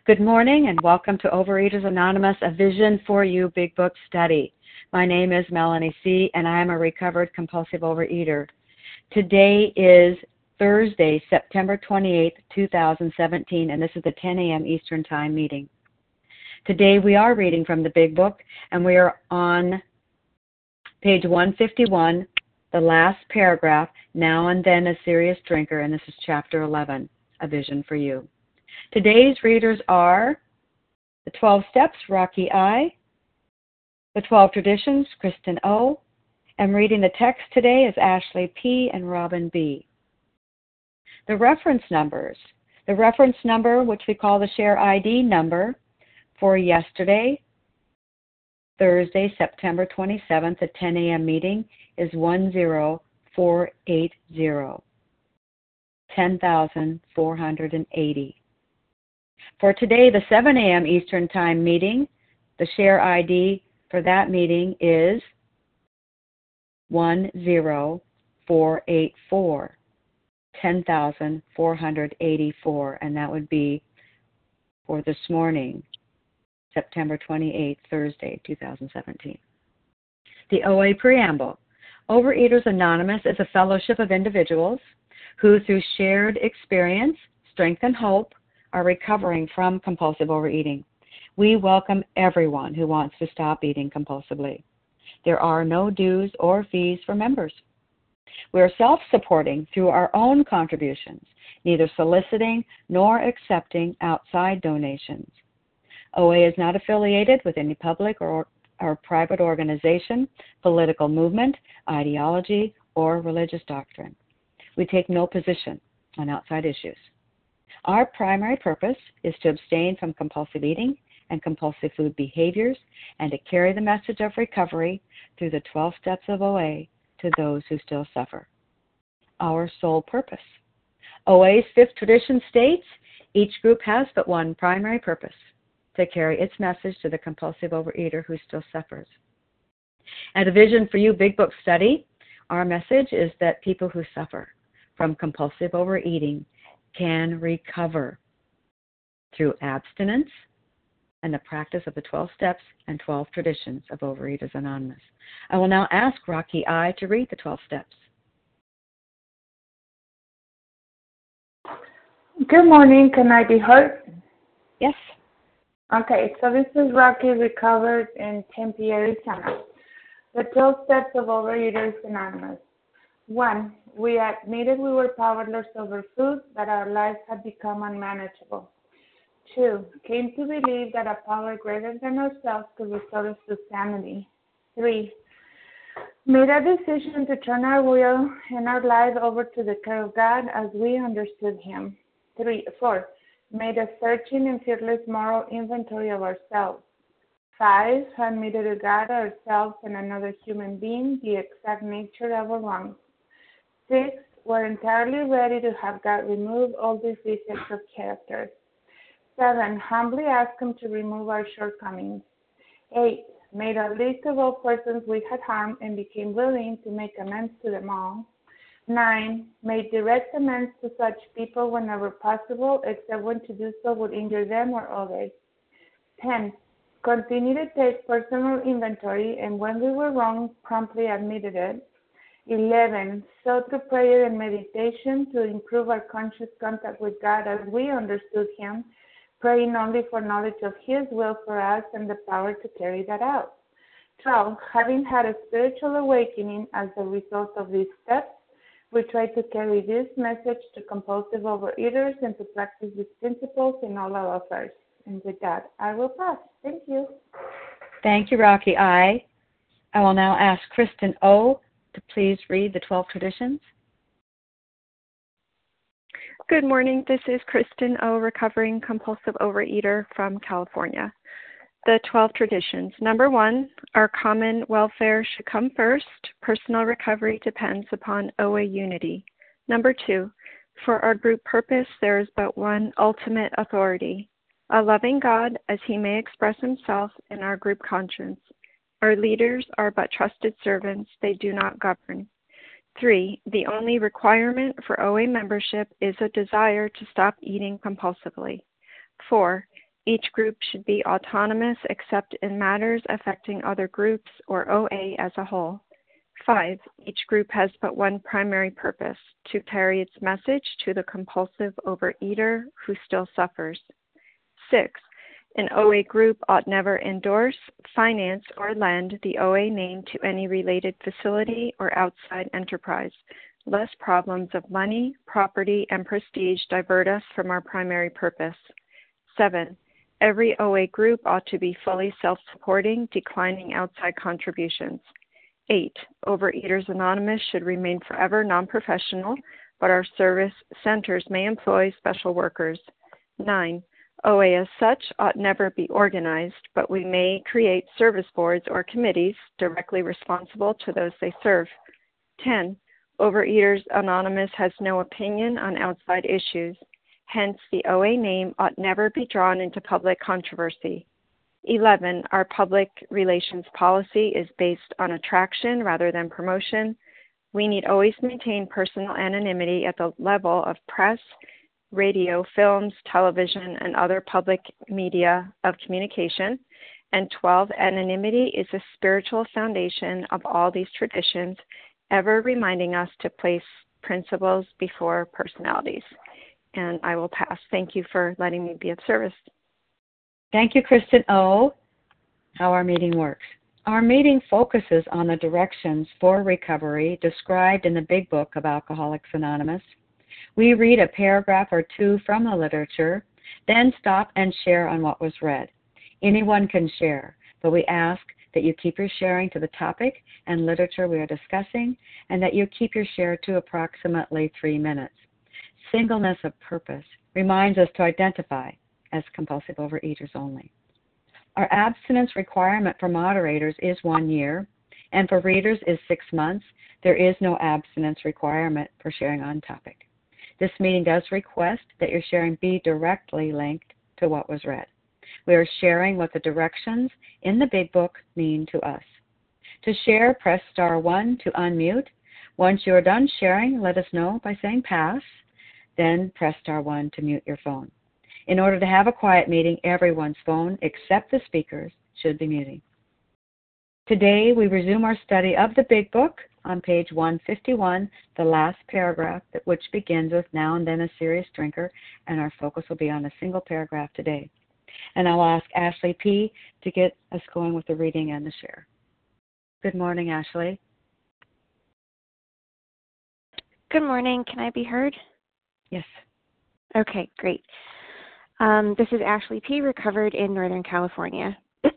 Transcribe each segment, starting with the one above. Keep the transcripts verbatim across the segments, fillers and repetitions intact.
Good morning and welcome to Overeaters Anonymous, a Vision for You Big Book study. My name is Melanie C. and I am a recovered compulsive overeater. Today is Thursday, September twenty-eighth, two thousand seventeen, and this is the ten a.m. Eastern Time meeting. Today we are reading from the Big Book, and we are on page one fifty-one, the last paragraph, Now and Then a Serious Drinker, and this is chapter eleven, A Vision for You. Today's readers are the twelve Steps, Rocky I, the twelve Traditions, Kristen O, and reading the text today is Ashley P. and Robin B. The reference numbers. The reference number, which we call the share I D number, for yesterday, Thursday, September twenty-seventh at ten a.m. meeting is one zero four eight zero, ten thousand four hundred eighty. For today, the seven a.m. Eastern Time meeting, the share I D for that meeting is one zero four eight four, ten thousand four hundred eighty-four, and that would be for this morning, September twenty-eighth, Thursday, two thousand seventeen. The O A Preamble. Overeaters Anonymous is a fellowship of individuals who, through shared experience, strength, and hope, are recovering from compulsive overeating. We welcome everyone who wants to stop eating compulsively. There are no dues or fees for members. We are self-supporting through our own contributions, neither soliciting nor accepting outside donations. O A is not affiliated with any public or, or private organization, political movement, ideology, or religious doctrine. We take no position on outside issues. Our primary purpose is to abstain from compulsive eating and compulsive food behaviors and to carry the message of recovery through the twelve steps of O A to those who still suffer. Our sole purpose. O A's fifth tradition states, each group has but one primary purpose, to carry its message to the compulsive overeater who still suffers. At a Vision for You Big Book study, our message is that people who suffer from compulsive overeating can recover through abstinence and the practice of the twelve steps and twelve traditions of Overeaters Anonymous. I will now ask Rocky I to read the twelve steps. Good morning. Can I be heard? Yes. Okay, so this is Rocky, recovered in Tempe, Arizona. The twelve steps of Overeaters Anonymous. One, we admitted we were powerless over food, that our lives had become unmanageable. Two, came to believe that a power greater than ourselves could restore us to sanity. Three, made a decision to turn our will and our life over to the care of God as we understood Him. Three, four, made a searching and fearless moral inventory of ourselves. Five, admitted to God, ourselves, and another human being the exact nature of our wrongs. Six, we're entirely ready to have God remove all these defects of character. Seven, humbly ask Him to remove our shortcomings. Eight, made a list of all persons we had harmed and became willing to make amends to them all. Nine, made direct amends to such people whenever possible, except when to do so would injure them or others. Ten, continue to take personal inventory, and when we were wrong, promptly admitted it. Eleven, sought through prayer and meditation to improve our conscious contact with God as we understood Him, praying only for knowledge of His will for us and the power to carry that out. Twelve, having had a spiritual awakening as a result of these steps, we try to carry this message to compulsive overeaters and to practice these principles in all our affairs. And with that, I will pass. Thank you. Thank you, Rocky I. I will now ask Kristen O to please read the twelve traditions. Good morning. This is Kristen O, recovering compulsive overeater from California. The twelve traditions. Number one, our common welfare should come first. Personal recovery depends upon O A unity. Number two, for our group purpose, there is but one ultimate authority, a loving God as He may express Himself in our group conscience. Our leaders are but trusted servants, they do not govern. Three, the only requirement for O A membership is a desire to stop eating compulsively. Four, Each group should be autonomous except in matters affecting other groups or O A as a whole. Five, each group has but one primary purpose, to carry its message to the compulsive overeater who still suffers. Six, an O A group ought never endorse, finance, or lend the O A name to any related facility or outside enterprise, lest problems of money, property, and prestige divert us from our primary purpose. Seven, every O A group ought to be fully self-supporting, declining outside contributions. Eight, Overeaters Anonymous should remain forever non-professional, but our service centers may employ special workers. Nine, O A as such ought never be organized, but we may create service boards or committees directly responsible to those they serve. Ten, Overeaters Anonymous has no opinion on outside issues. Hence, the O A name ought never be drawn into public controversy. Eleven, our public relations policy is based on attraction rather than promotion. We need always maintain personal anonymity at the level of press, radio, films, television, and other public media of communication. And twelve, anonymity is the spiritual foundation of all these traditions, ever reminding us to place principles before personalities. And I will pass. Thank you for letting me be of service. Thank you, Kristen O. How our meeting works. Our meeting focuses on the directions for recovery described in the Big Book of Alcoholics Anonymous. We read a paragraph or two from the literature, then stop and share on what was read. Anyone can share, but we ask that you keep your sharing to the topic and literature we are discussing, and that you keep your share to approximately three minutes. Singleness of purpose reminds us to identify as compulsive overeaters only. Our abstinence requirement for moderators is one year, and for readers is six months. There is no abstinence requirement for sharing on topic. This meeting does request that your sharing be directly linked to what was read. We are sharing what the directions in the Big Book mean to us. To share, press star one to unmute. Once you are done sharing, let us know by saying pass, then press star one to mute your phone. In order to have a quiet meeting, everyone's phone, except the speakers, should be muted. Today, we resume our study of the Big Book on page one fifty-one, the last paragraph, which begins with now and then a serious drinker, and our focus will be on a single paragraph today. And I'll ask Ashley P. to get us going with the reading and the share. Good morning, Ashley. Good morning. Can I be heard? Yes. Okay, great. Um, this is Ashley P., recovered in Northern California.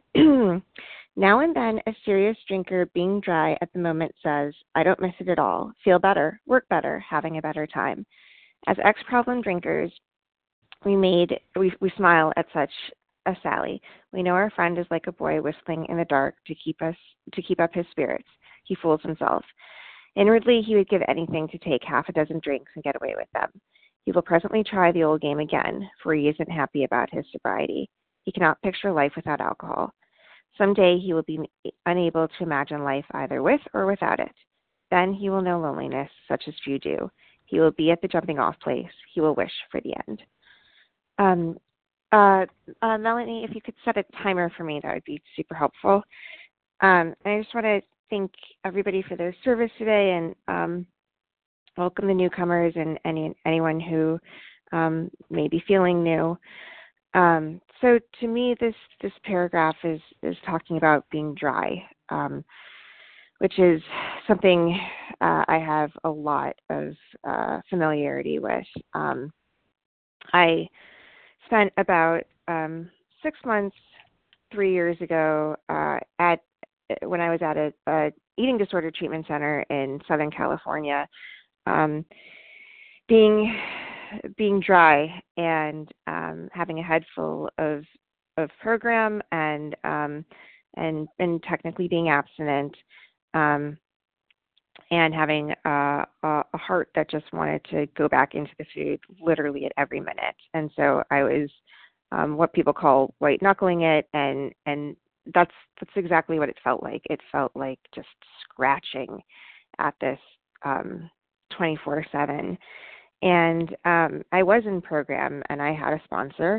Now and then, a serious drinker being dry at the moment says, I don't miss it at all, feel better, work better, having a better time. As ex-problem drinkers, we made we, we smile at such a sally. We know our friend is like a boy whistling in the dark to keep us to keep up his spirits. He fools himself. Inwardly, he would give anything to take half a dozen drinks and get away with them. He will presently try the old game again, for he isn't happy about his sobriety. He cannot picture life without alcohol. Someday he will be unable to imagine life either with or without it. Then he will know loneliness, such as few do. He will be at the jumping-off place. He will wish for the end. Um, uh, uh, Melanie, if you could set a timer for me, that would be super helpful. Um, and I just want to thank everybody for their service today, and um, welcome the newcomers and any anyone who um, may be feeling new. Um, so to me, this this paragraph is is talking about being dry, um, which is something uh, I have a lot of uh, familiarity with. Um, I spent about um, six months, three years ago, uh, at when I was at a, a eating disorder treatment center in Southern California. Um, being being dry and um, having a head full of of program and um, and and technically being abstinent, um, and having a, a heart that just wanted to go back into the food literally at every minute. And so I was um, what people call white knuckling it, and and that's that's exactly what it felt like. It felt like just scratching at this um, twenty-four seven. And um, I was in program, and I had a sponsor,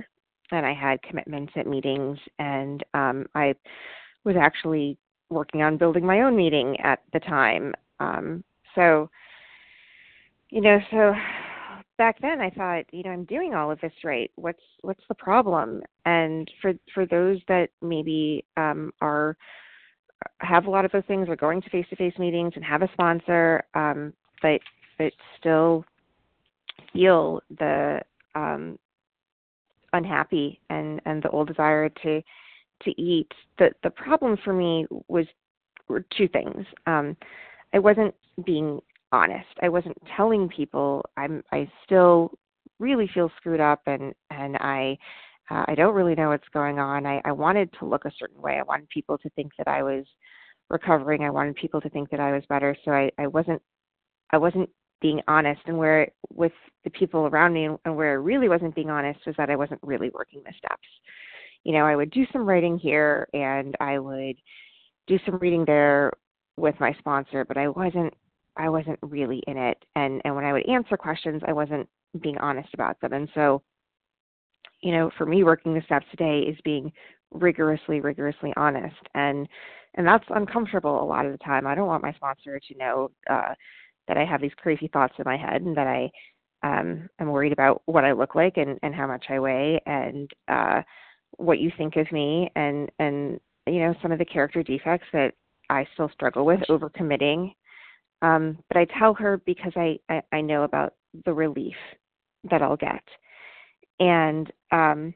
and I had commitments at meetings, and um, I was actually working on building my own meeting at the time. Um, so, you know, so back then I thought, you know, I'm doing all of this right. What's what's the problem? And for for those that maybe um, are have a lot of those things, are going to face-to-face meetings and have a sponsor, um, but but still feel the um, unhappy and, and the old desire to to eat. The the problem for me was were two things. Um, I wasn't being honest. I wasn't telling people I'm I still really feel screwed up, and and I uh, I don't really know what's going on. I, I wanted to look a certain way. I wanted people to think that I was recovering. I wanted people to think that I was better. So I, I wasn't I wasn't being honest. And where with the people around me, and where I really wasn't being honest, was that I wasn't really working the steps. You know, I would do some writing here and I would do some reading there with my sponsor, but I wasn't I wasn't really in it. And and when I would answer questions, I wasn't being honest about them. And so, you know, for me, working the steps today is being rigorously, rigorously honest. And and that's uncomfortable a lot of the time. I don't want my sponsor to know uh, that I have these crazy thoughts in my head, and that I um, am worried about what I look like, and, and how much I weigh, and uh, what you think of me, and, and, you know, some of the character defects that I still struggle with, overcommitting. Um, but I tell her because I, I, I know about the relief that I'll get. And um,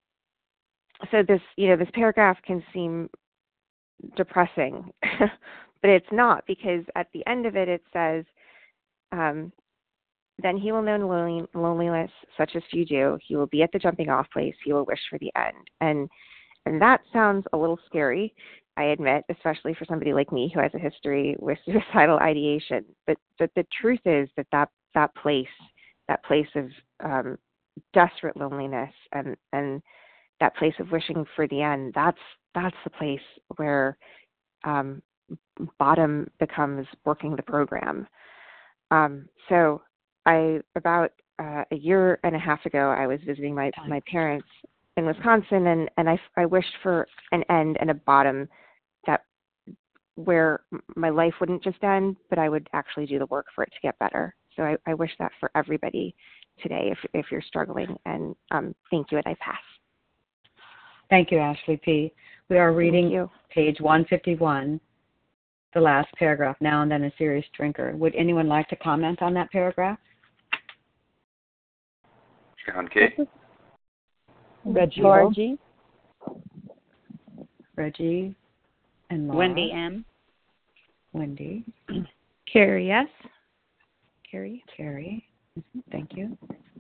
so this, you know, this paragraph can seem depressing, but it's not, because at the end of it, it says, um, then he will know lonely, loneliness such as few do. He will be at the jumping off place. He will wish for the end. And and that sounds a little scary, I admit, especially for somebody like me who has a history with suicidal ideation. But but the truth is that that, that place, that place of um, desperate loneliness, and, and that place of wishing for the end, that's that's the place where um, bottom becomes working the program. Um, so I, about uh, a year and a half ago, I was visiting my, my parents in Wisconsin, and, and I, I wished for an end and a bottom, that where my life wouldn't just end, but I would actually do the work for it to get better. So I, I wish that for everybody today, if, if you're struggling. And um, thank you, and I pass. Thank you, Ashley P. We are reading page one fifty-one, the last paragraph, now and then a serious drinker. Would anyone like to comment on that paragraph? John K. Reggie. Laura G. Reggie and Laura. Wendy M. Wendy. Carrie S. Carrie. Carrie. Mm-hmm. Thank you.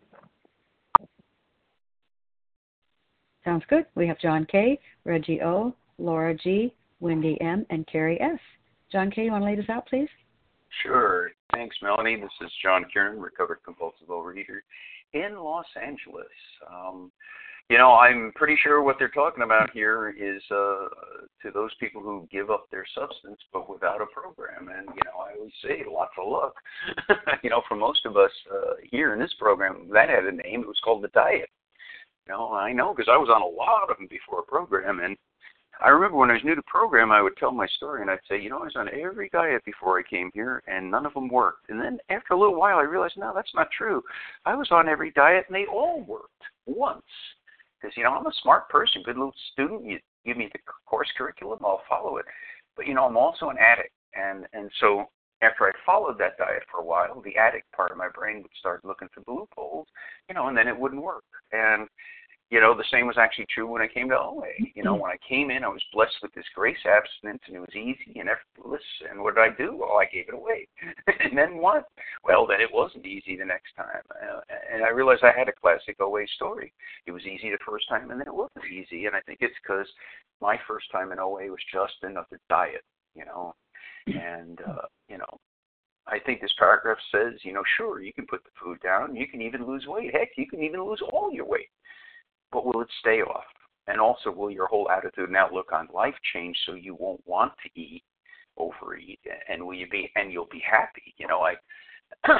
Sounds good. We have John K., Reggie O., Laura G., Wendy M., and Carrie S. John K., you want to lead us out, please? Sure. Thanks, Melanie. This is John Kieran, recovered compulsive overeater in Los Angeles. Um, you know, I'm pretty sure what they're talking about here is uh, to those people who give up their substance but without a program. And, you know, I always say lots of luck. you know, for most of us uh, here in this program, that had a name. It was called the diet. You know, I know because I was on a lot of them before a program. And I remember when I was new to the program, I would tell my story, and I'd say, you know, I was on every diet before I came here, and none of them worked. And then after a little while, I realized, no, that's not true. I was on every diet, and they all worked once. Because, you know, I'm a smart person, good little student. You give me the course curriculum, I'll follow it. But, you know, I'm also an addict. And, and so after I followed that diet for a while, the addict part of my brain would start looking for the loopholes, you know, and then it wouldn't work. And you know, the same was actually true when I came to O A. You know, when I came in, I was blessed with this grace abstinence, and it was easy and effortless. And what did I do? Well, I gave it away. And then what? Well, then it wasn't easy the next time. Uh, and I realized I had a classic O A story. It was easy the first time, and then it wasn't easy. And I think it's because my first time in O A was just another diet, you know. And, uh, you know, I think this paragraph says, you know, sure, you can put the food down. You can even lose weight. Heck, you can even lose all your weight. But will it stay off? And also, will your whole attitude and outlook on life change so you won't want to eat, overeat, and will you be and you'll be happy? You know, I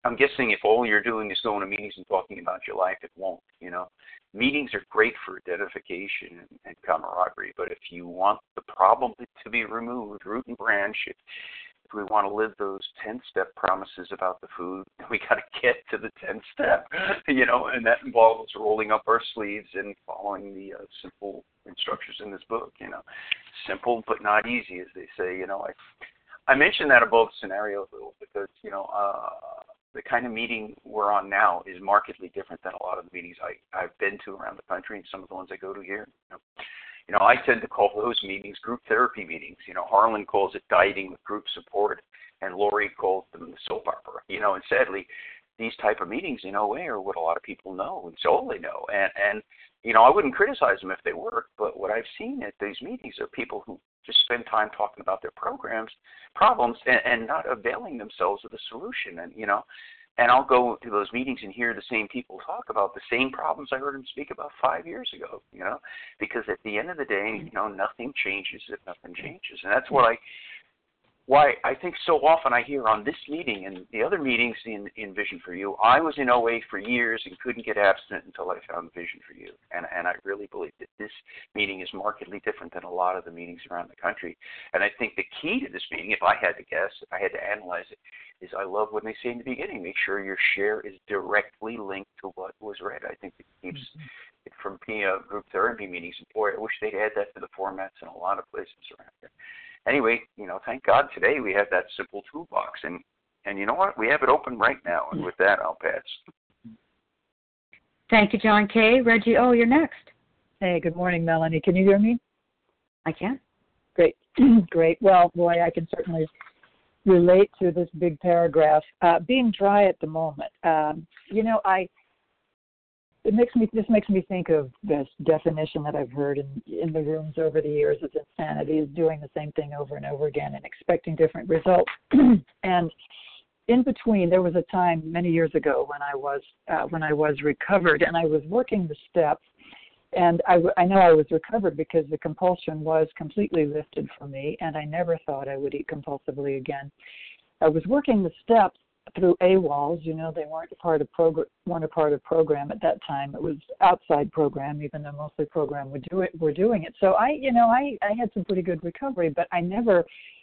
I'm guessing if all you're doing is going to meetings and talking about your life, it won't, you know. Meetings are great for identification and, and camaraderie, but if you want the problem to be removed, root and branch, if, if we want to live those ten-step promises about the food, we got to get to the tenth step, you know, and that involves rolling up our sleeves and following the uh, simple instructions in this book, you know. Simple but not easy, as they say, you know. I, I mentioned that above scenario, though, because, you know, uh, the kind of meeting we're on now is markedly different than a lot of the meetings I, I've been to around the country and some of the ones I go to here. You know, you know, I tend to call those meetings group therapy meetings. You know, Harlan calls it dieting with group support, and Lori calls them the soap opera. You know, and sadly, these type of meetings, in O A, are what a lot of people know, and so they know. And, and you know, I wouldn't criticize them if they work, but what I've seen at these meetings are people who just spend time talking about their programs, problems, and, and not availing themselves of the solution. And, you know, and I'll go to those meetings and hear the same people talk about the same problems I heard them speak about five years ago, you know, because at the end of the day, you know, nothing changes if nothing changes. And that's what I, why I think so often I hear on this meeting and the other meetings in, in Vision for You, I was in O A for years and couldn't get abstinent until I found Vision for You. And, and I really believe that this meeting is markedly different than a lot of the meetings around the country. And I think the key to this meeting, if I had to guess, if I had to analyze it, is I love when they say in the beginning, make sure your share is directly linked to what was read. I think it keeps it from being a group therapy meetings. And boy, I wish they'd add that to the formats in a lot of places around here. Anyway, you know, thank God today we have that simple toolbox. And, and you know what? We have it open right now. And with that, I'll pass. Thank you, John K. Reggie, oh, you're next. Hey, good morning, Melanie. Can you hear me? I can. Great. Great. Well, boy, I can certainly relate to this big paragraph. Uh, being dry at the moment. Um, you know, I it makes me this makes me think of this definition that I've heard in, in the rooms over the years of insanity, is doing the same thing over and over again and expecting different results. And in between, there was a time many years ago when I was uh, when I was recovered and I was working the steps. And I, I know I was recovered because the compulsion was completely lifted from me, and I never thought I would eat compulsively again. I was working the steps through A W O Ls. You know, they weren't a part of program, weren't a part of program at that time. It was outside program, even though mostly program would do it, were doing it. So I, you know, I, I had some pretty good recovery, but I never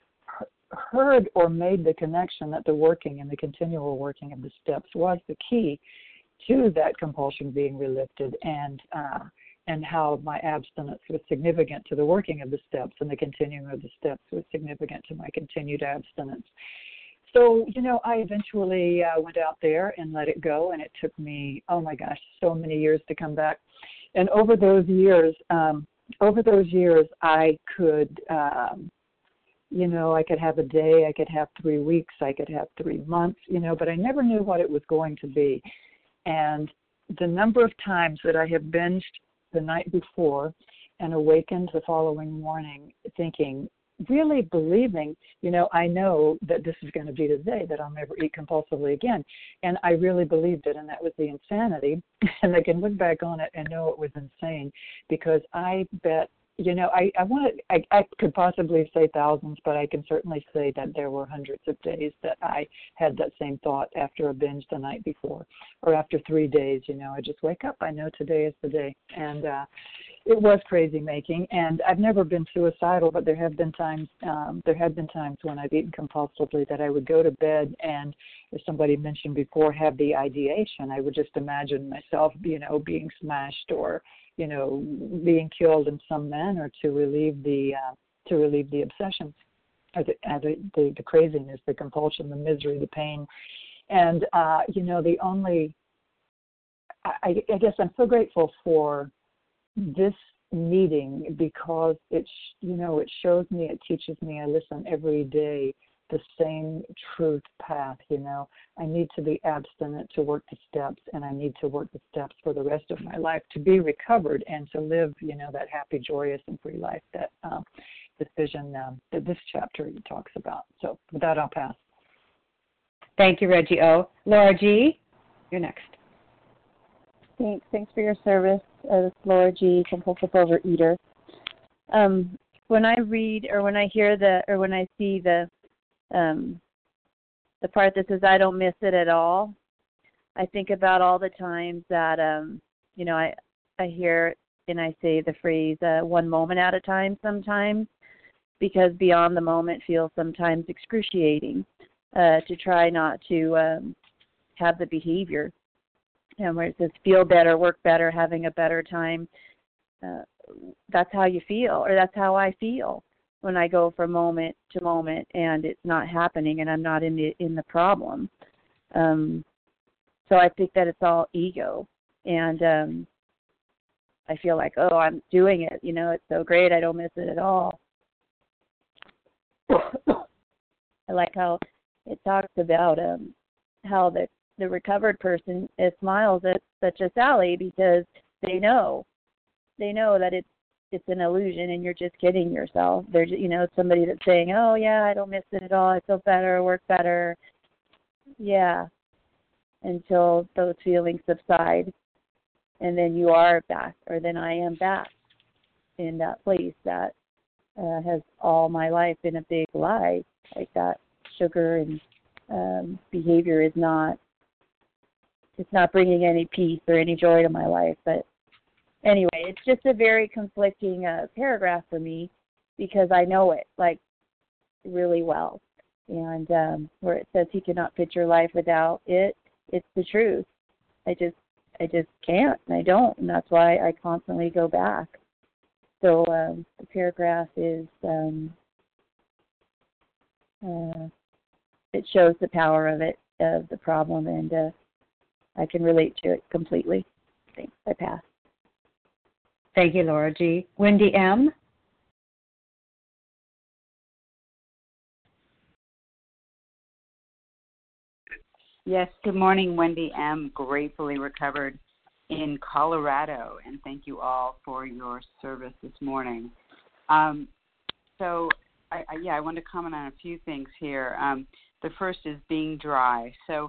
heard or made the connection that the working and the continual working of the steps was the key to that compulsion being relifted, and uh, and how my abstinence was significant to the working of the steps, and the continuing of the steps was significant to my continued abstinence. So, you know, I eventually uh, went out there and let it go, and it took me, oh my gosh, so many years to come back. And over those years, um, over those years, I could, um, you know, I could have a day, I could have three weeks, I could have three months, you know, but I never knew what it was going to be. And the number of times that I have binged the night before and awakened the following morning thinking, really believing, you know, I know that this is going to be the day that I'll never eat compulsively again. And I really believed it, and that was the insanity. And I can look back on it and know it was insane, because I bet, you know, I, I want to, I, I could possibly say thousands, but I can certainly say that there were hundreds of days that I had that same thought after a binge the night before, or after three days, you know, I just wake up, I know today is the day. And uh, it was crazy making, and I've never been suicidal, but there have been times, um, there have been times when I've eaten compulsively that I would go to bed and, as somebody mentioned before, have the ideation. I would just imagine myself, you know, being smashed or, you know, being killed in some manner to relieve the uh, to relieve the obsession, or the, uh, the, the the craziness, the compulsion, the misery, the pain, and uh, you know, the only. I, I guess I'm so grateful for this meeting, because it, you know, it shows me, it teaches me. I listen every day. The same truth path, you know. I need to be abstinent to work the steps, and I need to work the steps for the rest of my life to be recovered and to live, you know, that happy, joyous, and free life that um, this vision, um, that this chapter talks about. So with that, I'll pass. Thank you, Reggie O. Laura G., you're next. Thanks. Thanks for your service. Uh, this is Laura G., compulsive overeater. Um, when I read, or when I hear the, or when I see the Um, the part that says I don't miss it at all. I think about all the times that, um, you know, I, I hear and I say the phrase uh, one moment at a time sometimes, because beyond the moment feels sometimes excruciating, uh, to try not to um, have the behavior. And where it says feel better, work better, having a better time, uh, that's how you feel, or that's how I feel when I go from moment to moment and it's not happening and I'm not in the in the problem. Um, so I think that it's all ego, and um, I feel like, oh, I'm doing it, you know, it's so great, I don't miss it at all. I like how it talks about um, how the the recovered person uh, smiles at such as Sally, because they know, they know that it's it's an illusion and you're just kidding yourself. There's, you know, somebody that's saying, oh yeah, I don't miss it at all, I feel better, work better. Yeah, until those feelings subside, and then you are back, or then I am back in that place that uh, has all my life been a big lie, like that sugar and um, behavior is not, it's not bringing any peace or any joy to my life. But anyway, it's just a very conflicting uh, paragraph for me, because I know it, like, really well. And um, where it says he cannot picture life without it, it's the truth. I just, I just can't, and I don't, and that's why I constantly go back. So um, the paragraph is, um, uh, it shows the power of it, of the problem, and uh, I can relate to it completely. Thanks. I pass. Thank you, Laura G. Wendy M. Yes, good morning, Wendy M. Gratefully recovered in Colorado, and thank you all for your service this morning. Um, so, I, I, yeah, I want to comment on a few things here. Um, the first is being dry. So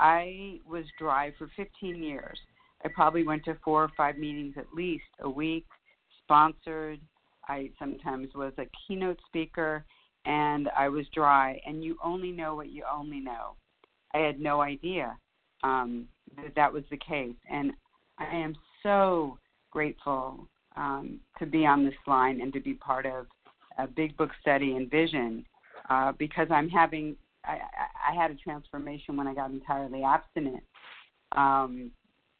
I was dry for fifteen years. I probably went to four or five meetings at least a week, sponsored. I sometimes was a keynote speaker, and I was dry. And you only know what you only know. I had no idea um, that that was the case. And I am so grateful um, to be on this line and to be part of a Big Book Study and Vision, uh, because I'm having, I, I had a transformation when I got entirely abstinent. Um,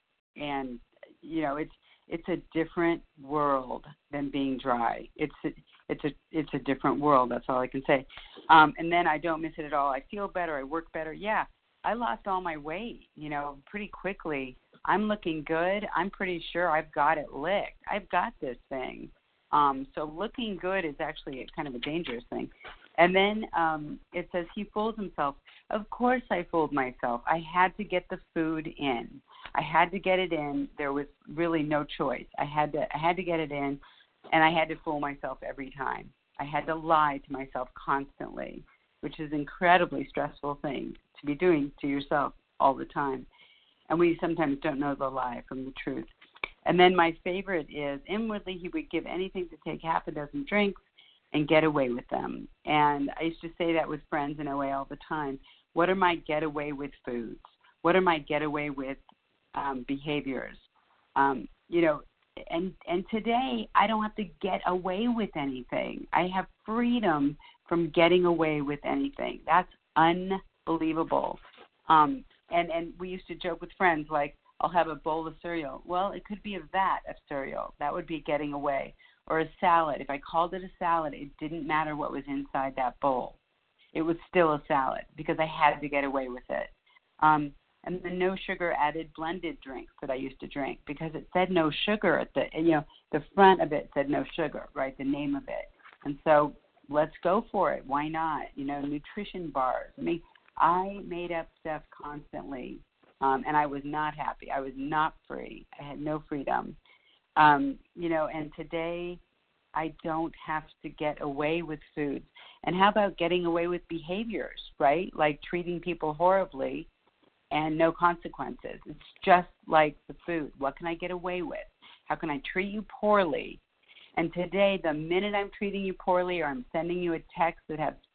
and, you know, it's it's a different world than being dry. It's a, it's a it's a different world. That's all I can say. Um, and then I don't miss it at all. I feel better. I work better. Yeah, I lost all my weight, you know, pretty quickly. I'm looking good. I'm pretty sure I've got it licked. I've got this thing. Um, so looking good is actually a, kind of a dangerous thing. And then um, it says he fools himself. Of course I fooled myself. I had to get the food in. I had to get it in. There was really no choice. I had to I had to get it in, and I had to fool myself every time. I had to lie to myself constantly, which is an incredibly stressful thing to be doing to yourself all the time. And we sometimes don't know the lie from the truth. And then my favorite is, inwardly he would give anything to take half a dozen drinks and get away with them. And I used to say that with friends in O A all the time. What are my getaway with foods? What are my getaway with um, behaviors? Um, you know, and and today I don't have to get away with anything. I have freedom from getting away with anything. That's unbelievable. Um, and, and we used to joke with friends, like, I'll have a bowl of cereal. Well, it could be a vat of cereal. That would be getting away. Or a salad. If I called it a salad, it didn't matter what was inside that bowl. It was still a salad because I had to get away with it. Um, and the no sugar added blended drinks that I used to drink, because it said no sugar at the, you know, the front of it said no sugar, right, the name of it. And so let's go for it. Why not? You know, nutrition bars. I mean, I made up stuff constantly, um, and I was not happy. I was not free. I had no freedom. Um, you know, and today I don't have to get away with foods. And how about getting away with behaviors, right? Like treating people horribly and no consequences. It's just like the food. What can I get away with? How can I treat you poorly? And today, the minute I'm treating you poorly or I'm sending you a text that has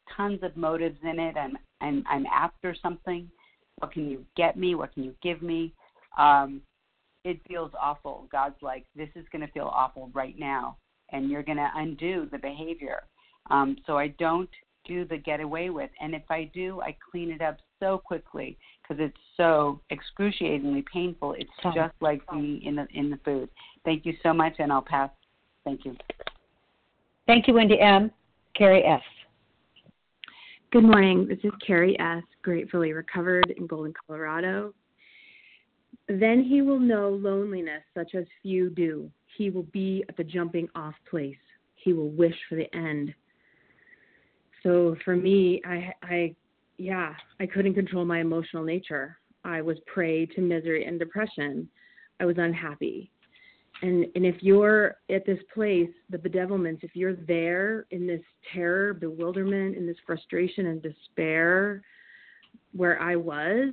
tons of motives in it, and I'm, I'm after something. What can you get me? What can you give me? Um, it feels awful. God's like, this is going to feel awful right now, and you're going to undo the behavior. Um, so I don't do the get away with, and if I do, I clean it up so quickly because it's so excruciatingly painful. It's oh. just like being in the in the food. Thank you so much, and I'll pass. Thank you. Thank you, Wendy M. Carrie S. Good morning. This is Carrie S., gratefully recovered in Golden, Colorado. Then he will know loneliness such as few do. He will be at the jumping off place. He will wish for the end. So for me, I, I, yeah, I couldn't control my emotional nature. I was prey to misery and depression. I was unhappy. And and if you're at this place, the bedevilments, if you're there in this terror, bewilderment, in this frustration and despair where I was,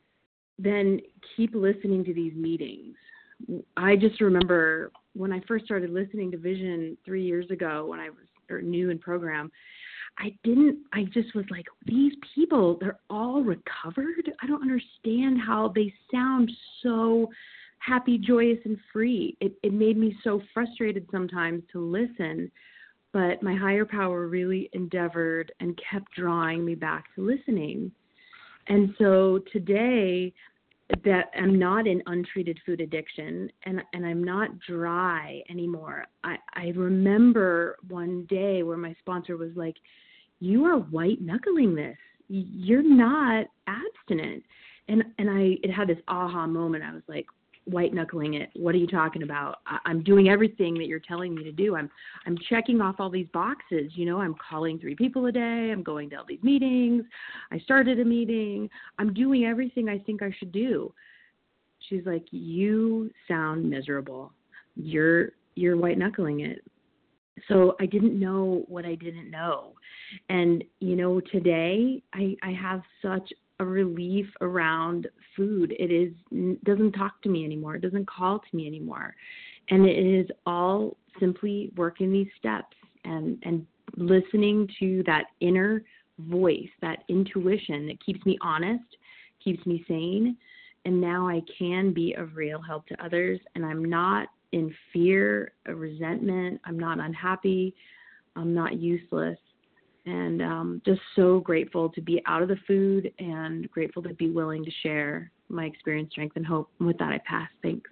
then keep listening to these meetings. I just remember when I first started listening to Vision three years ago when I was or new in program, I didn't, I just was like, these people, they're all recovered. I don't understand how they sound so happy, joyous, and free. It, it made me so frustrated sometimes to listen, but my higher power really endeavored and kept drawing me back to listening. And so today that I'm not in untreated food addiction and, and I'm not dry anymore. I, I remember one day where my sponsor was like, you are white knuckling this. You're not abstinent. And and I it had this aha moment. I was like, white knuckling it. What are you talking about? I, I'm doing everything that you're telling me to do. I'm I'm checking off all these boxes. You know, I'm calling three people a day. I'm going to all these meetings. I started a meeting. I'm doing everything I think I should do. She's like, you sound miserable. You're you're white knuckling it. So I didn't know what I didn't know. And, you know, today I, I have such a relief around food. It is doesn't talk to me anymore. It doesn't call to me anymore. And it is all simply working these steps and, and listening to that inner voice, that intuition that keeps me honest, keeps me sane. And now I can be of real help to others. And I'm not in fear, resentment. I'm not unhappy. I'm not useless. And um, just so grateful to be out of the food and grateful to be willing to share my experience, strength, and hope. And with that, I pass. Thanks.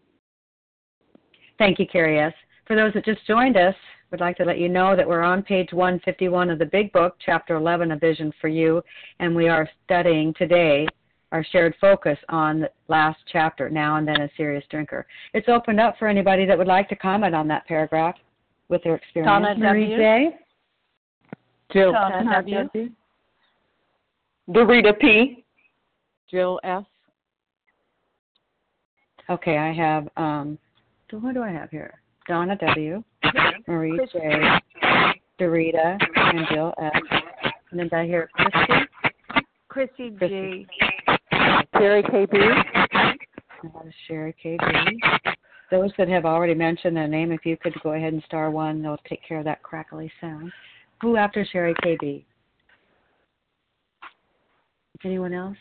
Thank you, Carrie S. For those that just joined us, we'd like to let you know that we're on page one fifty-one of the Big Book, Chapter eleven, A Vision for You, and we are studying today our shared focus on the last chapter, Now and Then a Serious Drinker. It's opened up for anybody that would like to comment on that paragraph with their experience. Donna Marie W. J. Jill W. Dorita P. Jill S. Okay, I have, um, what do I have here? Donna W., Marie J., Dorita, and Jill S. And then I hear Christy. Christy G. Sherry K B. Sherry K B. Those that have already mentioned their name, if you could go ahead and star one, they'll take care of that crackly sound. Who after Sherry K B? Anyone else?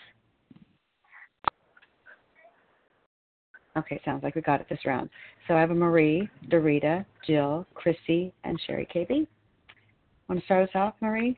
Okay, sounds like we got it this round. So I have a Marie, Dorita, Jill, Chrissy, and Sherry K B. Want to start us off, Marie?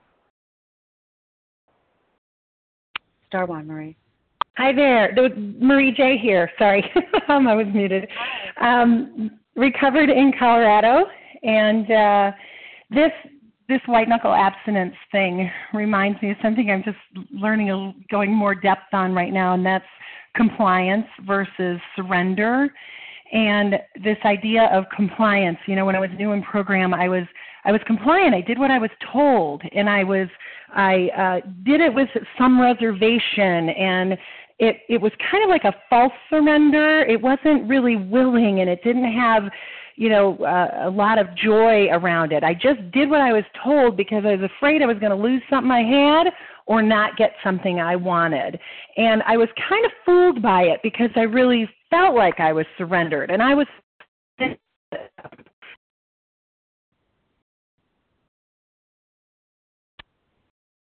Star one, Marie. Hi there. Marie J. here. Sorry, um, I was muted. Um, recovered in Colorado, and uh, this this white knuckle abstinence thing reminds me of something I'm just learning, a, going more depth on right now, and that's compliance versus surrender. And this idea of compliance. You know, when I was new in program, I was I was compliant. I did what I was told, and I was I uh, did it with some reservation, and it it was kind of like a false surrender. It wasn't really willing, and it didn't have, you know, uh, a lot of joy around it. I just did what I was told because I was afraid I was going to lose something I had or not get something I wanted. And I was kind of fooled by it because I really felt like I was surrendered, and I was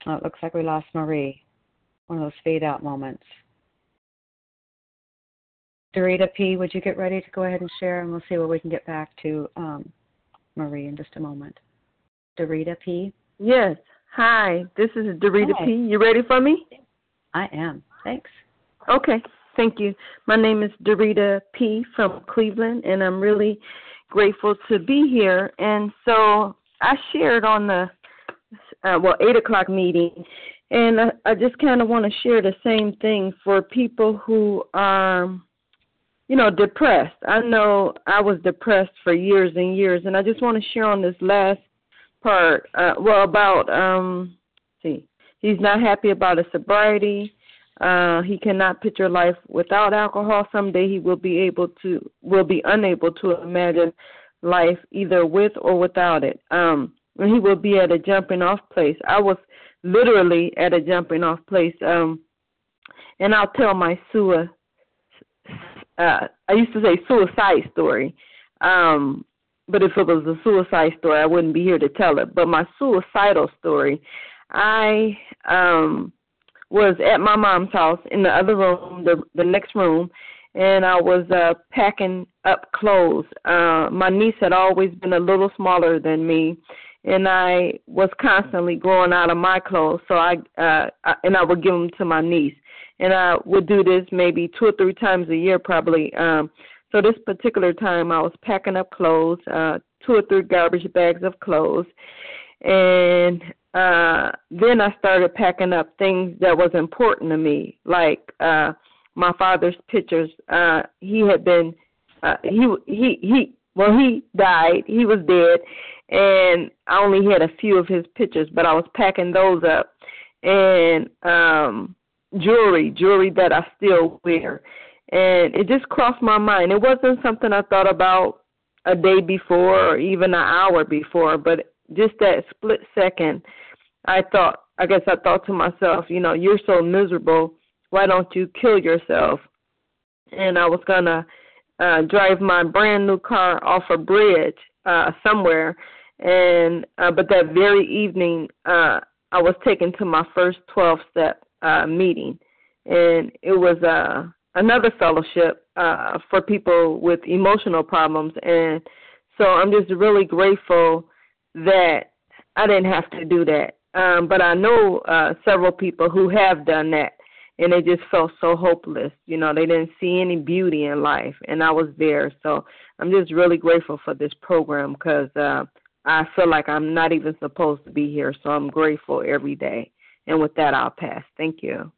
Oh, it looks like we lost Marie. One of those fade out moments. Dorita P., would you get ready to go ahead and share, and we'll see what we can get back to um, Marie in just a moment. Dorita P.? Yes. Hi, this is Dorita Hi. P. You ready for me? I am. Thanks. Okay. Thank you. My name is Dorita P. from Cleveland, and I'm really grateful to be here. And so I shared on the, uh, well, eight o'clock meeting, and I, I just kind of want to share the same thing for people who are, you know, depressed. I know I was depressed for years and years, and I just want to share on this last part, uh, well, about, um, see, he's not happy about his sobriety. Uh, he cannot picture life without alcohol. Someday he will be able to, will be unable to imagine life either with or without it. Um, and he will be at a jumping off place. I was literally at a jumping off place. Um, and I'll tell my sui, uh, I used to say suicide story. Um, but if it was a suicide story, I wouldn't be here to tell it. But my suicidal story, I, um, was at my mom's house in the other room, the, the next room, and I was uh, packing up clothes. Uh, my niece had always been a little smaller than me, and I was constantly growing out of my clothes, so I, uh, I and I would give them to my niece. And I would do this maybe two or three times a year probably. Um, so this particular time I was packing up clothes, uh, two or three garbage bags of clothes, and uh, then I started packing up things that was important to me, like uh, my father's pictures. Uh, he had been, uh, he he he. Well, he died. He was dead, and I only had a few of his pictures, but I was packing those up, and um, jewelry, jewelry that I still wear, and it just crossed my mind. It wasn't something I thought about a day before or even an hour before, but just that split second, I thought, I guess I thought to myself, you know, you're so miserable, why don't you kill yourself? And I was going to uh, drive my brand new car off a bridge uh, somewhere, and uh, but that very evening uh, I was taken to my first twelve-step uh, meeting, and it was uh, another fellowship uh, for people with emotional problems, and so I'm just really grateful that I didn't have to do that. Um, but I know uh, several people who have done that, and they just felt so hopeless. You know, they didn't see any beauty in life, and I was there. So I'm just really grateful for this program because uh, I feel like I'm not even supposed to be here, so I'm grateful every day. And with that, I'll pass. Thank you.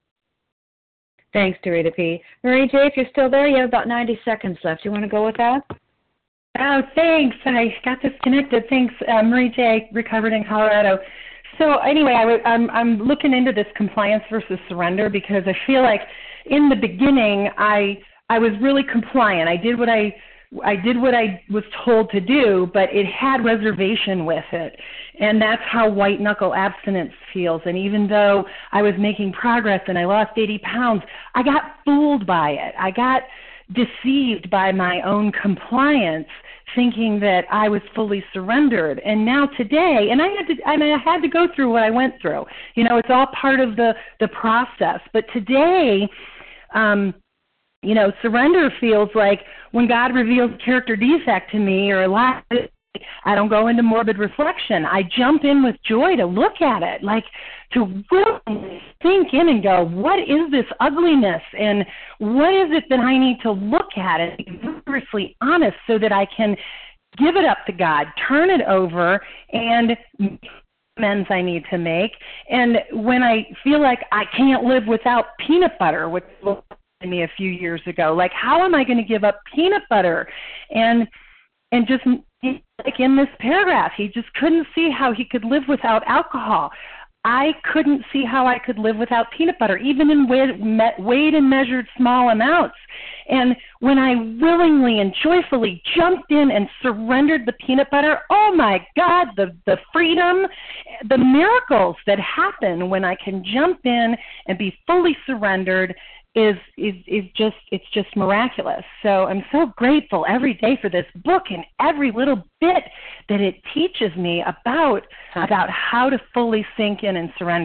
Thanks, Dorita P. Marie J., if you're still there, you have about ninety seconds left. You want to go with that? Oh, thanks. I got disconnected. Thanks, uh, Marie J., recovered in Colorado. So anyway, I w- I'm, I'm looking into this compliance versus surrender because I feel like in the beginning I I was really compliant. I did what I I did what I was told to do, but it had reservation with it. And that's how white knuckle abstinence feels. And even though I was making progress and I lost eighty pounds, I got fooled by it. I got deceived by my own compliance, thinking that I was fully surrendered. And now today, and I had to, I mean, I had to go through what I went through. You know, it's all part of the, the process. But today, um, you know, surrender feels like when God reveals a character defect to me or a lack, I don't go into morbid reflection. I jump in with joy to look at it, like to really think in and go, what is this ugliness and what is it that I need to look at and be rigorously honest so that I can give it up to God, turn it over, and make amends I need to make. And when I feel like I can't live without peanut butter, which was me a few years ago, like how am I going to give up peanut butter? And and just like in this paragraph, he just couldn't see how he could live without alcohol. I couldn't see how I could live without peanut butter, even in weighed and measured small amounts. And when I willingly and joyfully jumped in and surrendered the peanut butter, oh my God, the, the freedom, the miracles that happen when I can jump in and be fully surrendered is is is just it's just miraculous. So I'm so grateful every day for this book and every little bit that it teaches me about about how to fully sink in and surrender.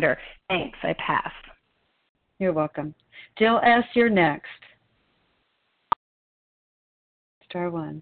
Thanks. I pass. You're welcome. Jill S., you're next. Star one.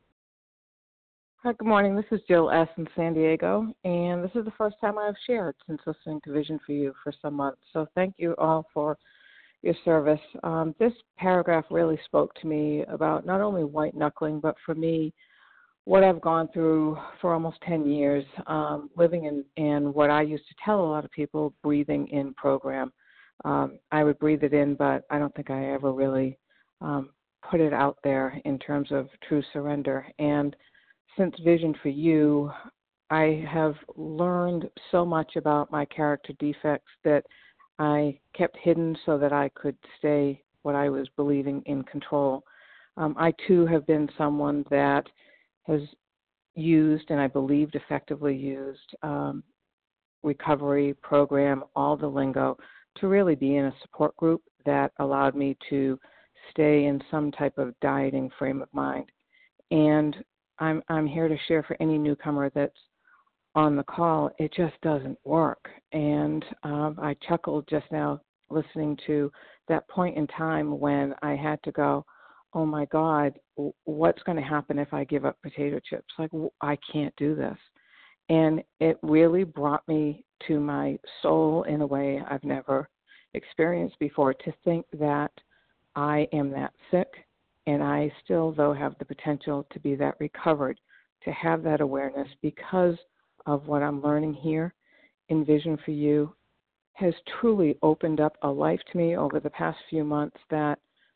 Hi, good morning. This is Jill S. in San Diego, and this is the first time I've shared since listening to Vision for You for some months. So thank you all for your service. Um, this paragraph really spoke to me about not only white knuckling, but for me, what I've gone through for almost ten years, um, living in, in what I used to tell a lot of people, breathing in program. Um, I would breathe it in, but I don't think I ever really um, put it out there in terms of true surrender. And since Vision for You, I have learned so much about my character defects that I kept hidden so that I could stay what I was believing in control. Um, I, too, have been someone that has used, and I believed effectively used, um, recovery program, all the lingo, to really be in a support group that allowed me to stay in some type of dieting frame of mind. And I'm I'm here to share for any newcomer that's on the call, it just doesn't work. And um, I chuckled just now listening to that point in time when I had to go, oh my God, what's going to happen if I give up potato chips? Like, I can't do this. And it really brought me to my soul in a way I've never experienced before, to think that I am that sick, and I still, though, have the potential to be that recovered, to have that awareness because of what I'm learning here in Vision for You has truly opened up a life to me over the past few months, that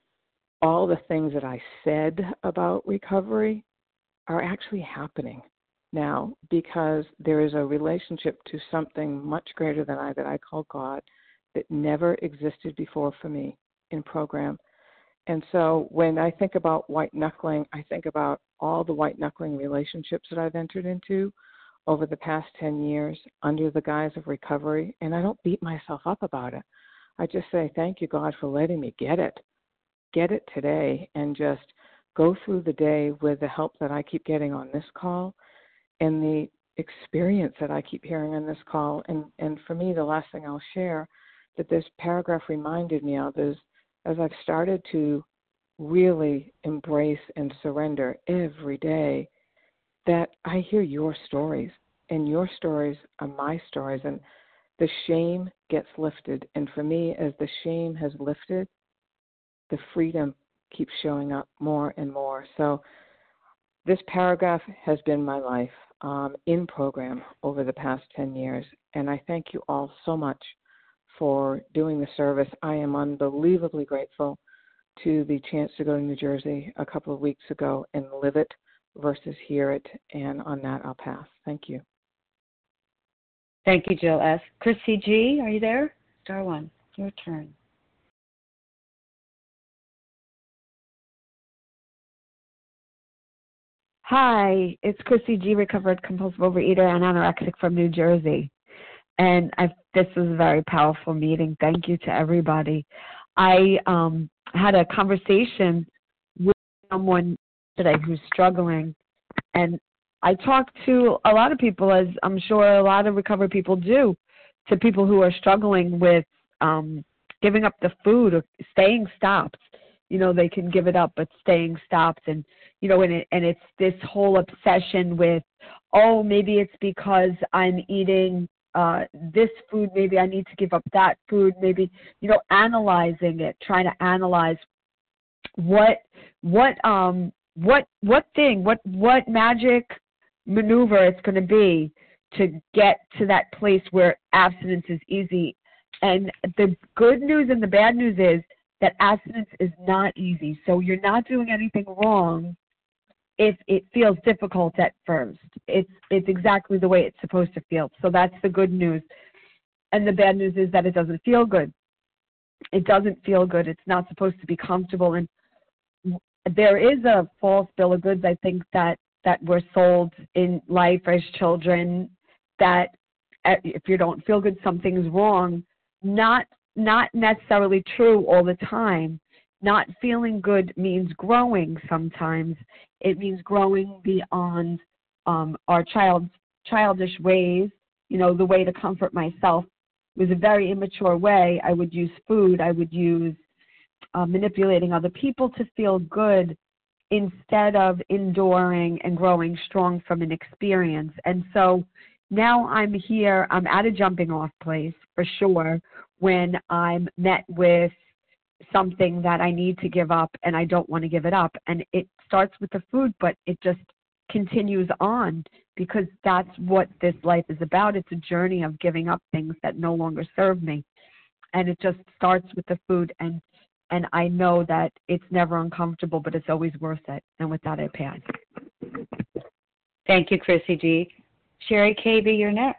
all the things that I said about recovery are actually happening now, because there is a relationship to something much greater than I that I call God that never existed before for me in program. And so when I think about white knuckling, I think about all the white knuckling relationships that I've entered into over the past ten years under the guise of recovery, and I don't beat myself up about it. I just say, thank you, God, for letting me get it. Get it today, and just go through the day with the help that I keep getting on this call and the experience that I keep hearing on this call. And, and for me, the last thing I'll share that this paragraph reminded me of is, as I've started to really embrace and surrender every day, that I hear your stories, and your stories are my stories, and the shame gets lifted. And for me, as the shame has lifted, the freedom keeps showing up more and more. So this paragraph has been my life um, in program over the past ten years, and I thank you all so much for doing the service. I am unbelievably grateful to the chance to go to New Jersey a couple of weeks ago and live it versus hear it, and on that I'll pass. Thank you. Thank you, Jill S. Chrissy G., are you there? Star one, your turn. Hi, it's Chrissy G., recovered compulsive overeater and anorexic from New Jersey. And I, this was a very powerful meeting. Thank you to everybody. I um, had a conversation with someone today who's struggling, and I talk to a lot of people, as I'm sure a lot of recovered people do, to people who are struggling with um, giving up the food or staying stopped. You know, they can give it up, but staying stopped. And, you know, and, it, and it's this whole obsession with, oh, maybe it's because I'm eating uh, this food, maybe I need to give up that food, maybe, you know, analyzing it, trying to analyze what, what, um, what, what thing, what, what magic maneuver it's going to be to get to that place where abstinence is easy. And the good news and the bad news is that abstinence is not easy. So you're not doing anything wrong if it feels difficult at first. It's it's exactly the way it's supposed to feel. So that's the good news. And the bad news is that it doesn't feel good. It doesn't feel good. It's not supposed to be comfortable. And there is a false bill of goods, I think, that, that we're sold in life as children, that if you don't feel good, something's wrong. Not not necessarily true all the time. Not feeling good means growing sometimes. It means growing beyond um, our child, childish ways, you know, the way to comfort myself. was a very immature way. I would use food. I would use uh, manipulating other people to feel good instead of enduring and growing strong from an experience. And so now I'm here, I'm at a jumping off place for sure when I'm met with something that I need to give up and I don't want to give it up. And it starts with the food, but it just continues on because that's what this life is about. It's a journey of giving up things that no longer serve me. And it just starts with the food, and and I know that it's never uncomfortable, but it's always worth it. And with that, I pass. Thank you, Chrissy G. Sherry K B, you're next.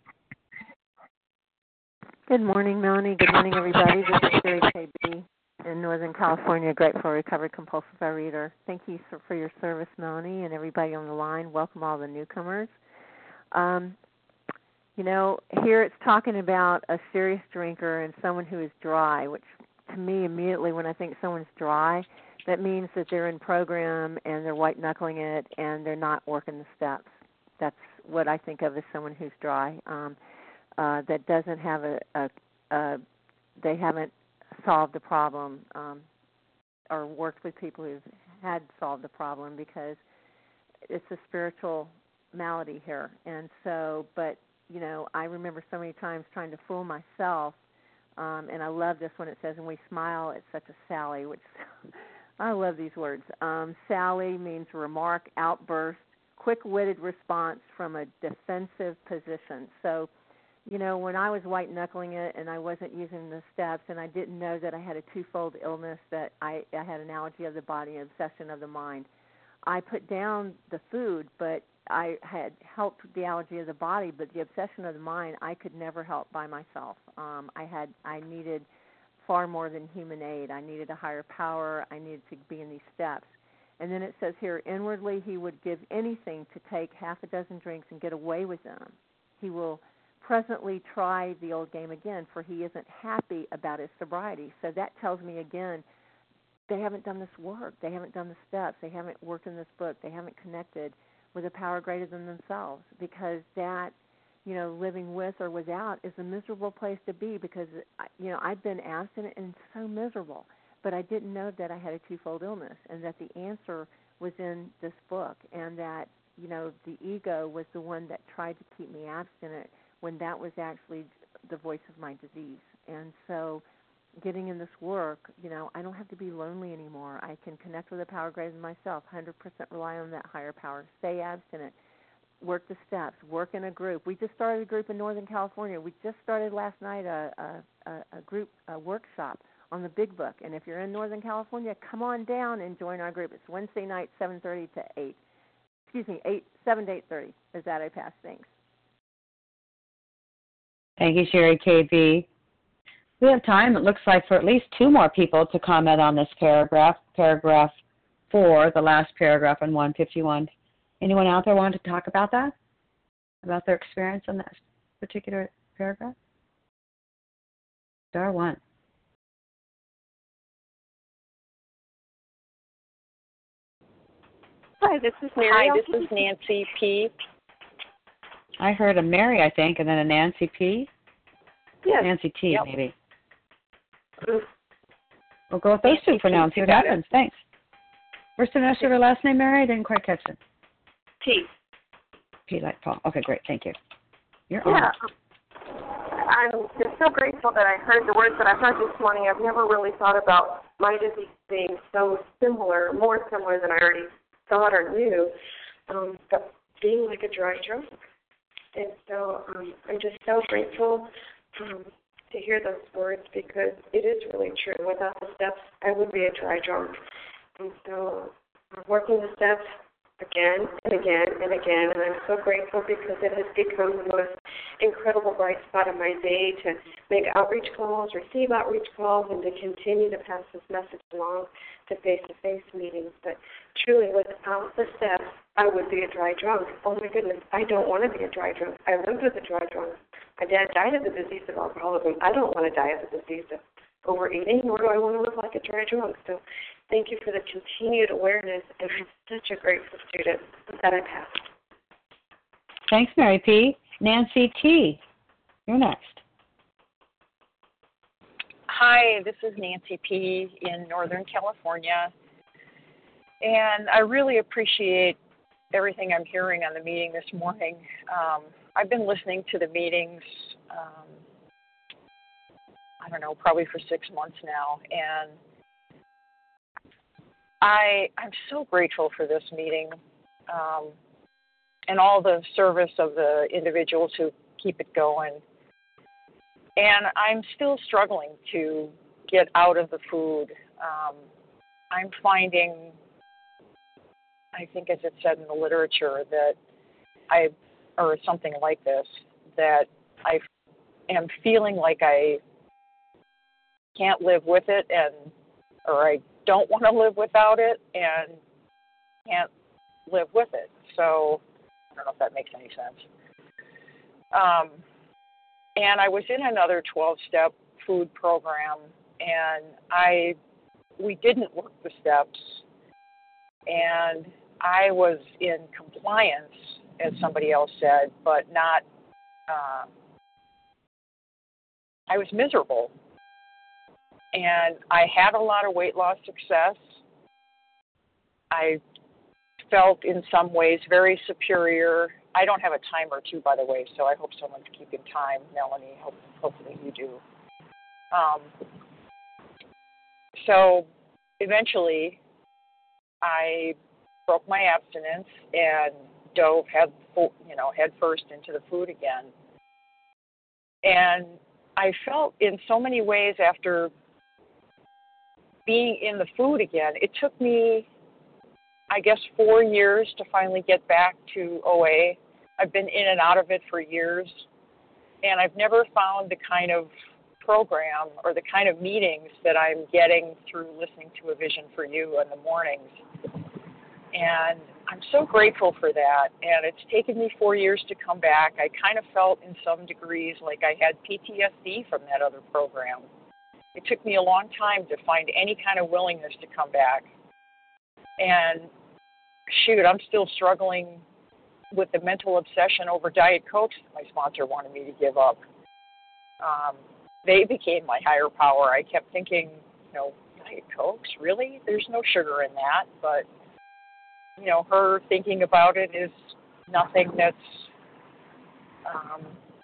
Good morning, Melanie. Good morning, everybody. This is Sherry K B in Northern California, grateful recovered compulsive overeater. Thank you for, for your service, Melanie, and everybody on the line. Welcome all the newcomers. Um, you know, here it's talking about a serious drinker and someone who is dry, which to me immediately when I think someone's dry, that means that they're in program and they're white-knuckling it and they're not working the steps. That's what I think of as someone who's dry, um, uh, that doesn't have a, a, a, they haven't solved the problem um, or worked with people who've had solved the problem, because it's a spiritual malady here. And so, but, you know, I remember so many times trying to fool myself, um, and I love this when it says, and we smile at such a Sally, which I love these words. Um, Sally means remark, outburst, quick-witted response from a defensive position. So, you know, when I was white-knuckling it and I wasn't using the steps and I didn't know that I had a twofold illness, that I, I had an allergy of the body and obsession of the mind, I put down the food, but I had helped the allergy of the body, but the obsession of the mind I could never help by myself. Um, I had I needed far more than human aid. I needed a higher power. I needed to be in these steps. And then it says here, inwardly he would give anything to take half a dozen drinks and get away with them. He will presently try the old game again, for he isn't happy about his sobriety. So that tells me again, they haven't done this work. They haven't done the steps. They haven't worked in this book. They haven't connected with a power greater than themselves, because that, you know, living with or without is a miserable place to be, because, you know, I've been abstinent and so miserable, but I didn't know that I had a twofold illness and that the answer was in this book, and that, you know, the ego was the one that tried to keep me abstinent when that was actually the voice of my disease. And so getting in this work, you know, I don't have to be lonely anymore. I can connect with a power greater than myself, one hundred percent rely on that higher power, stay abstinent, work the steps, work in a group. We just started a group in Northern California. We just started last night a, a, a group a workshop on the Big Book. And if you're in Northern California, come on down and join our group. It's Wednesday night, seven thirty to eight. Excuse me, eight, seven to eight thirty. Is that I pass? Thanks. Thank you, Sherry K B. We have time, it looks like, for at least two more people to comment on this paragraph, paragraph four, the last paragraph on one fifty-one. Anyone out there want to talk about that? About their experience on that particular paragraph? Star one. Hi, this is Mary. Hi, this is Nancy P. I heard a Mary, I think, and then a Nancy P. Yes. Nancy T, yep. maybe. We'll go with those two for now and see what happens. Thanks. First initial or last name, Mary? I didn't quite catch it. T. P like Paul. Okay, great. Thank you. You're yeah. on. I'm just so grateful that I heard the words that I heard this morning. I've never really thought about my disease being so similar, more similar than I already thought or knew, um, but being like a dry drunk. And so um, I'm just so grateful um, to hear those words, because it is really true. Without the steps, I would be a dry drunk. And so I'm working the steps again and again and again, and I'm so grateful because it has become the most incredible bright spot of my day to make outreach calls, receive outreach calls, and to continue to pass this message along to face-to-face meetings. But truly, without the steps, I would be a dry drunk. Oh, my goodness, I don't want to be a dry drunk. I lived with a dry drunk. My dad died of the disease of alcoholism. I don't want to die of the disease of overeating, nor do I want to live like a dry drunk. So thank you for the continued awareness, and I'm such a grateful student that I passed. Thanks, Mary P. Nancy T., you're next. hi, this is Nancy P. in Northern California, and I really appreciate everything I'm hearing on the meeting this morning. Um, I've been listening to the meetings, um, I don't know, probably for six months now, and I, I'm so grateful for this meeting um, and all the service of the individuals who keep it going. And I'm still struggling to get out of the food. Um, I'm finding, I think as it said in the literature, that I, or something like this, that I am feeling like I can't live with it, and or I don't want to live without it, and can't live with it. So I don't know if that makes any sense. Um, and I was in another twelve-step food program, and I we didn't work the steps, and I was in compliance, as somebody else said, but not, uh, I was miserable. And I had a lot of weight loss success. I felt in some ways very superior. I don't have a timer too, by the way, so I hope someone's keeping time. Melanie, hope, hopefully you do. Um, so eventually I broke my abstinence and dove head, you know, head first into the food again. And I felt in so many ways after being in the food again, it took me, I guess, four years to finally get back to O A. I've been in and out of it for years, and I've never found the kind of program or the kind of meetings that I'm getting through listening to A Vision for You in the mornings. And I'm so grateful for that, and it's taken me four years to come back. I kind of felt in some degrees like I had P T S D from that other program. It took me a long time to find any kind of willingness to come back. And shoot, I'm still struggling with the mental obsession over Diet Cokes that my sponsor wanted me to give up. Um, they became my higher power. I kept thinking, you know, Diet Cokes, really? There's no sugar in that. But, you know, her thinking about it is nothing that's, um,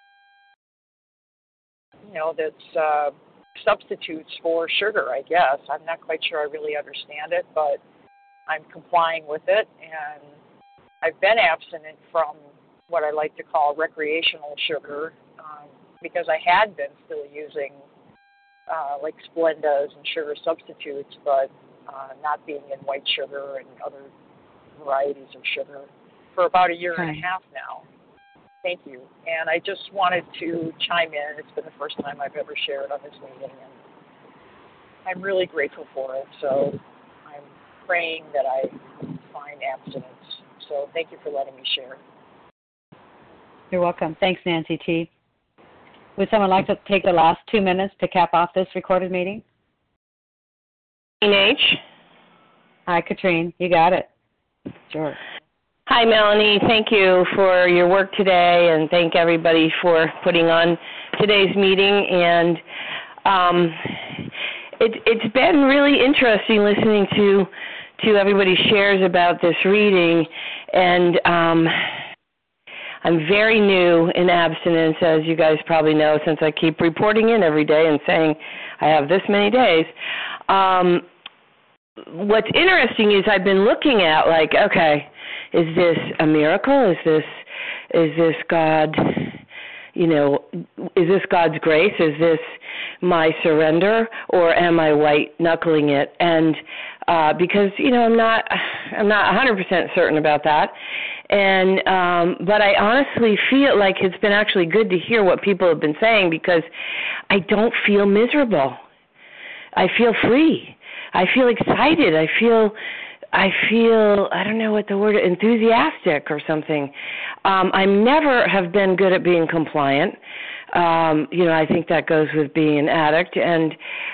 you know, that's, uh, substitutes for sugar, I guess. I'm not quite sure I really understand it, but I'm complying with it, and I've been abstinent from what I like to call recreational sugar um, because I had been still using uh, like Splendas and sugar substitutes, but uh, not being in white sugar and other varieties of sugar for about a year okay. and a half now. Thank you. And I just wanted to chime in. It's been the first time I've ever shared on this meeting, and I'm really grateful for it. So I'm praying that I find abstinence. So thank you for letting me share. You're welcome. Thanks, Nancy T. Would someone like to take the last two minutes to cap off this recorded meeting? H. Hi, Katrine. You got it. Sure. Hi, Melanie. Thank you for your work today, and thank everybody for putting on today's meeting. And um, it, it's been really interesting listening to to everybody's shares about this reading. And um, I'm very new in abstinence, as you guys probably know, since I keep reporting in every day and saying I have this many days. Um, what's interesting is I've been looking at, like, okay, is this a miracle? Is this is this God, you know, is this God's grace? Is this my surrender, or am I white knuckling it? And uh, because, you know, I'm not I'm not one hundred percent certain about that. And um, but I honestly feel like it's been actually good to hear what people have been saying, because I don't feel miserable. I feel free. I feel excited. I feel I feel, I don't know what the word, enthusiastic or something. Um, I never have been good at being compliant. Um, you know, I think that goes with being an addict. And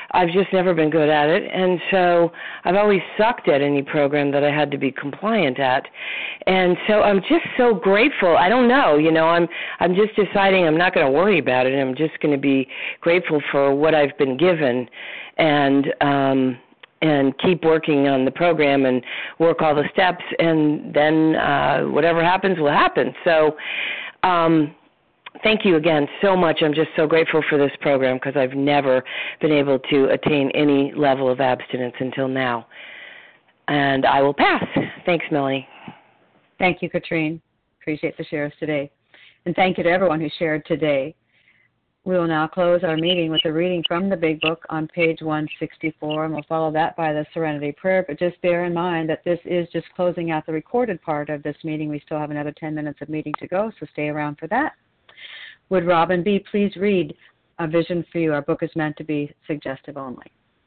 I've just never been good at it. And so I've always sucked at any program that I had to be compliant at. And so I'm just so grateful. I don't know, you know, I'm I'm just deciding I'm not going to worry about it. I'm just going to be grateful for what I've been given and um and keep working on the program and work all the steps, and then uh, whatever happens will happen. So um, thank you again so much. I'm just so grateful for this program because I've never been able to attain any level of abstinence until now. And I will pass. Thanks, Melanie. Thank you, Katrine. Appreciate the shares today. And thank you to everyone who shared today. We will now close our meeting with a reading from the Big Book on page one sixty-four, and we'll follow that by the Serenity Prayer. But just bear in mind that this is just closing out the recorded part of this meeting. We still have another ten minutes of meeting to go, so stay around for that. Would Robin B. please read A Vision for You? Our book is meant to be suggestive only.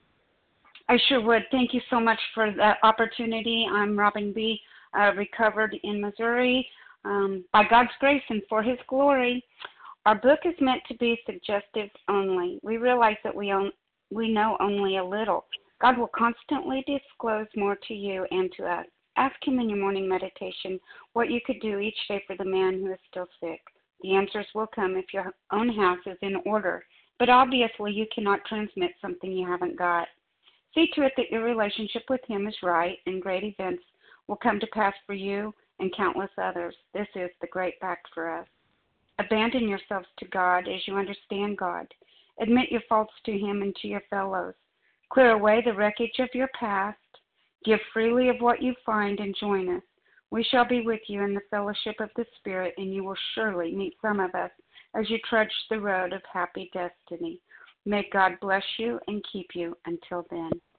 I sure would. Thank you so much for that opportunity. I'm Robin B., uh, recovered in Missouri. Um, by God's grace and for His glory, our book is meant to be suggestive only. We realize that we own, we know only a little. God will constantly disclose more to you and to us. Ask Him in your morning meditation what you could do each day for the man who is still sick. The answers will come if your own house is in order, but obviously you cannot transmit something you haven't got. See to it that your relationship with Him is right, and great events will come to pass for you and countless others. This is the great fact for us. Abandon yourselves to God as you understand God. Admit your faults to Him and to your fellows. Clear away the wreckage of your past. Give freely of what you find and join us. We shall be with you in the fellowship of the Spirit, and you will surely meet some of us as you trudge the road of happy destiny. May God bless you and keep you until then.